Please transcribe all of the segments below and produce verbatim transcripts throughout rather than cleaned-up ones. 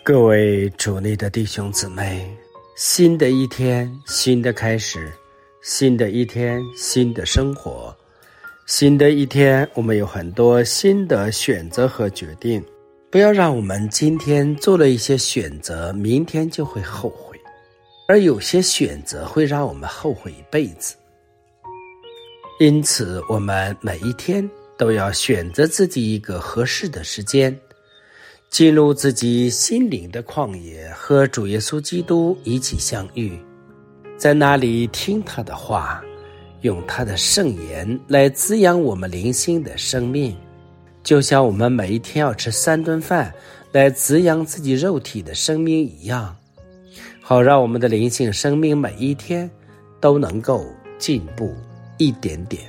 各位主内的弟兄姊妹，新的一天，新的开始，新的一天，新的生活，新的一天，我们有很多新的选择和决定。不要让我们今天做了一些选择，明天就会后悔，而有些选择会让我们后悔一辈子。因此，我们每一天都要选择自己一个合适的时间，进入自己心灵的旷野，和主耶稣基督一起相遇，在那里听他的话，用他的圣言来滋养我们灵性的生命，就像我们每一天要吃三顿饭来滋养自己肉体的生命一样，好让我们的灵性生命每一天都能够进步一点点。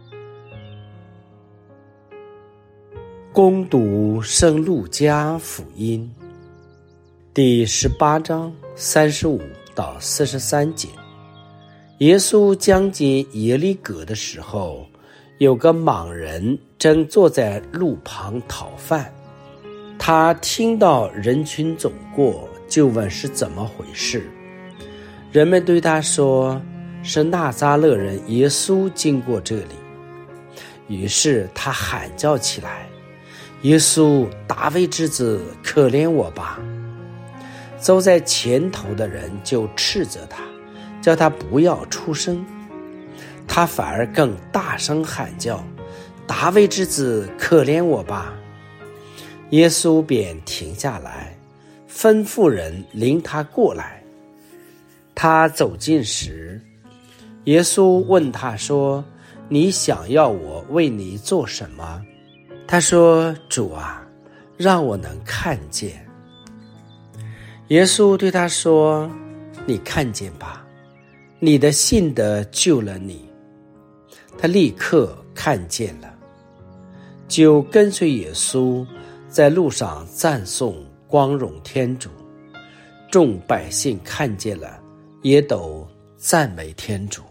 恭读圣路加福音第十八章三十五到四十三节。耶稣将近耶利哥的时候，有个盲人正坐在路旁讨饭。他听到人群走过，就问是怎么回事。人们对他说，是纳匝勒人耶稣经过这里。于是他喊叫起来，耶稣，大卫之子，可怜我吧。走在前头的人就斥责他，叫他不要出声。他反而更大声喊叫，大卫之子，可怜我吧。耶稣便停下来，吩咐人领他过来。他走近时，耶稣问他说，你想要我为你做什么？他说，主啊，让我能看见。耶稣对他说，你看见吧，你的信德救了你。他立刻看见了，就跟随耶稣，在路上赞颂光荣天主。众百姓看见了，也都赞美天主。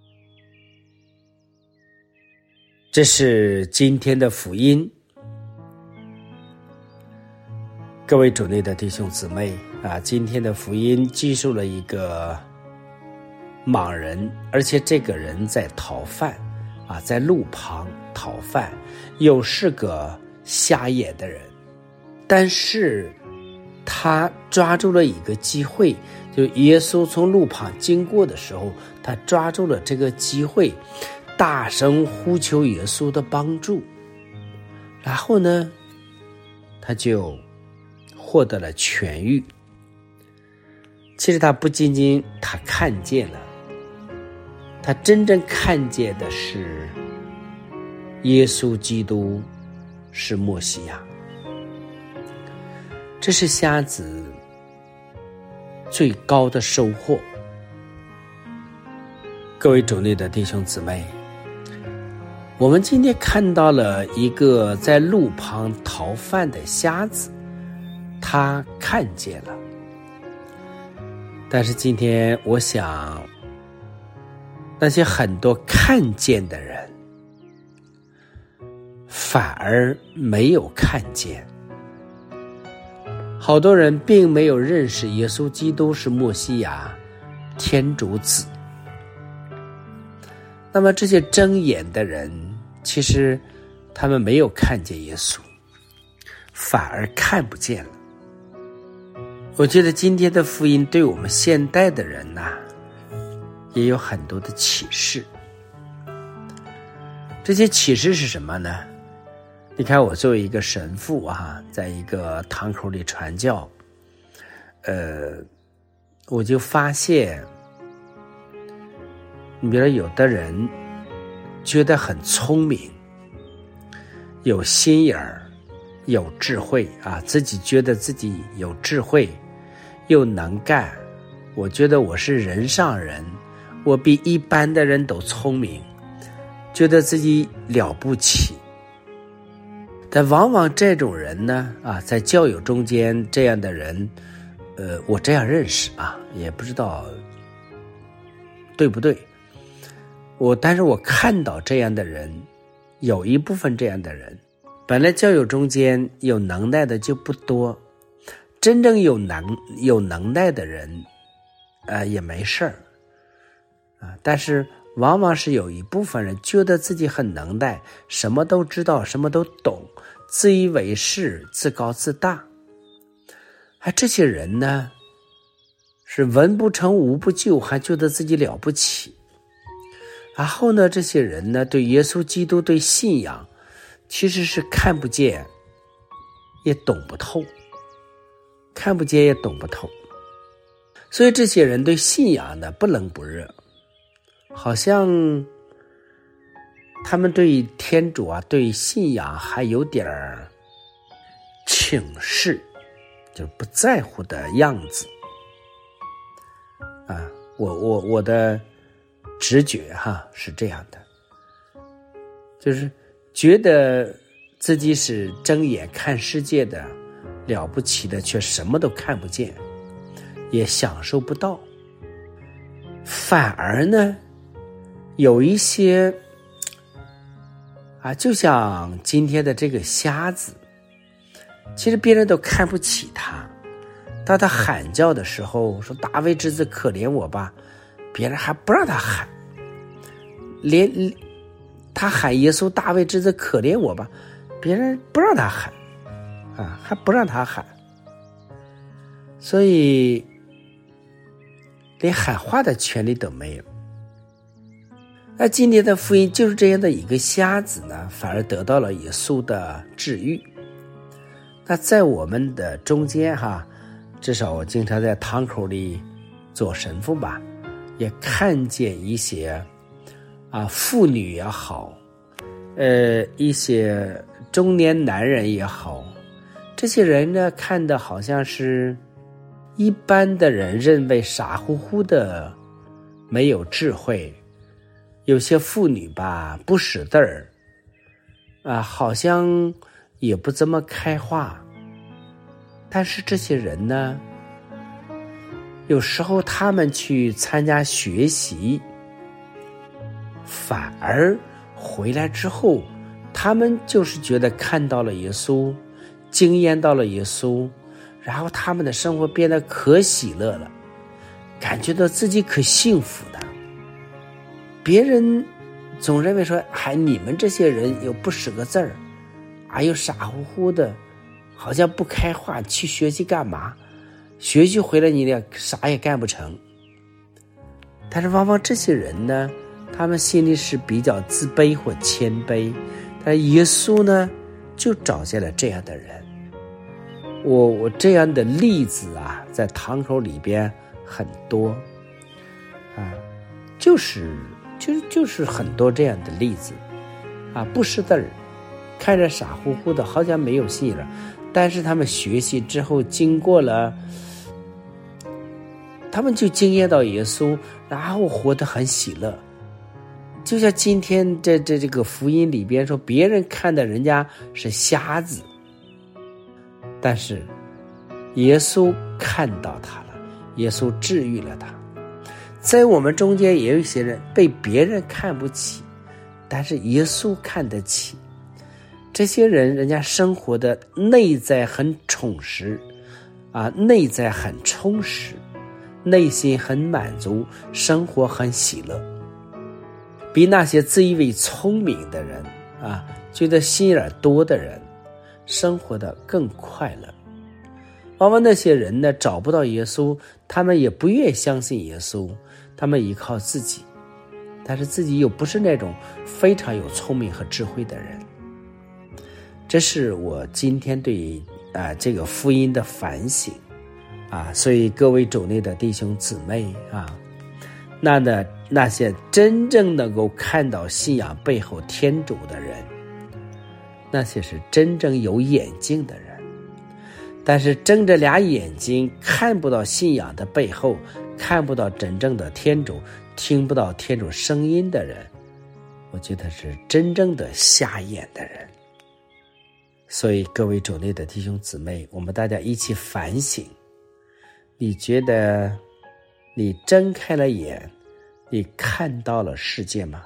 这是今天的福音。各位主内的弟兄姊妹啊，今天的福音记述了一个盲人，而且这个人在讨饭啊，在路旁讨饭，又是个瞎眼的人，但是他抓住了一个机会，就耶稣从路旁经过的时候，他抓住了这个机会，大声呼求耶稣的帮助，然后呢，他就获得了痊愈。其实他不仅仅他看见了，他真正看见的是耶稣基督是默西亚。这是瞎子最高的收获。各位主内的弟兄姊妹，我们今天看到了一个在路旁讨饭的瞎子，他看见了。但是今天我想，那些很多看见的人反而没有看见。好多人并没有认识耶稣基督是默西亚，天主子。那么这些睁眼的人，其实他们没有看见耶稣，反而看不见了。我觉得今天的福音对我们现代的人呐，也有很多的启示。这些启示是什么呢？你看，我作为一个神父啊，在一个堂口里传教，呃，我就发现，你比如说有的人觉得很聪明，有心眼儿，有智慧啊，自己觉得自己有智慧，又能干。我觉得我是人上人，我比一般的人都聪明，觉得自己了不起。但往往这种人呢，啊，在教友中间，这样的人，呃，我这样认识啊，也不知道对不对。我，但是我看到这样的人，有一部分这样的人，本来教友中间有能耐的就不多， 真正有能有能耐的人，呃，也没事儿啊。但是往往是有一部分人觉得自己很能耐，什么都知道，什么都懂，自以为是，自高自大。哎，这些人呢，是文不成武不就，还觉得自己了不起。然后呢，这些人呢，对耶稣基督、对信仰，其实是看不见，也懂不透，看不见也懂不透。所以这些人对信仰呢不冷不热，好像他们对天主啊、对信仰还有点轻视，就是不在乎的样子啊。我我我的直觉哈是这样的，就是觉得自己是睁眼看世界的，了不起的，却什么都看不见，也享受不到。反而呢，有一些啊，就像今天的这个瞎子，其实别人都看不起他。当他喊叫的时候，说大卫之子可怜我吧，别人还不让他喊。连他喊耶稣大卫之子可怜我吧，别人不让他喊啊，还不让他喊。所以连喊话的权利都没有。那今天的福音就是这样的一个瞎子呢，反而得到了耶稣的治愈。那在我们的中间哈，至少我经常在堂口里做神父吧，也看见一些啊妇女也好，呃一些中年男人也好，这些人呢看的好像是一般的人认为傻乎乎的，没有智慧。有些妇女吧不识字儿啊，好像也不怎么开化。但是这些人呢，有时候他们去参加学习，反而回来之后，他们就是觉得看到了耶稣，经验到了耶稣，然后他们的生活变得可喜乐了，感觉到自己可幸福的。别人总认为说，还你们这些人又不识个字儿，还有傻乎乎的，好像不开化，去学习干嘛？学习回来你俩啥也干不成。但是往往这些人呢，他们心里是比较自卑或谦卑，但耶稣呢，就找见了这样的人。我我这样的例子啊，在堂口里边很多啊，就是就就是很多这样的例子啊，不识字儿，看着傻乎乎的，好像没有信了，但是他们学习之后，经过了，他们就经验到耶稣，然后活得很喜乐。就像今天这这这个福音里边说，别人看的人家是瞎子，但是耶稣看到他了，耶稣治愈了他。在我们中间也有一些人被别人看不起，但是耶稣看得起。这些人人家生活的内在很充实啊，内在很充实，内心很满足，生活很喜乐，比那些自以为聪明的人啊，觉得心眼多的人生活的更快乐。往往那些人呢，找不到耶稣，他们也不愿相信耶稣，他们依靠自己，但是自己又不是那种非常有聪明和智慧的人。这是我今天对啊、呃、这个福音的反省啊，所以各位主内的弟兄姊妹啊，那呢那些真正能够看到信仰背后天主的人，那些是真正有眼睛的人。但是睁着俩眼睛看不到信仰的背后，看不到真正的天主，听不到天主声音的人，我觉得是真正的瞎眼的人。所以各位主内的弟兄姊妹，我们大家一起反省，你觉得你睁开了眼，你看到了世界吗？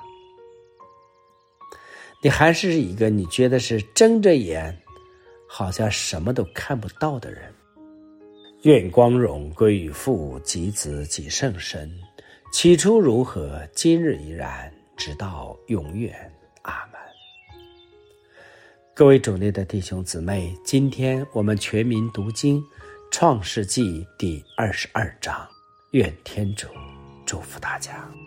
你还是一个你觉得是睁着眼好像什么都看不到的人。 愿光荣归于父及子及圣神，起初如何，今日依然，直到永远。阿们。各位主内的弟兄姊妹，今天我们全民读经创世纪第二十二章，愿天主祝福大家。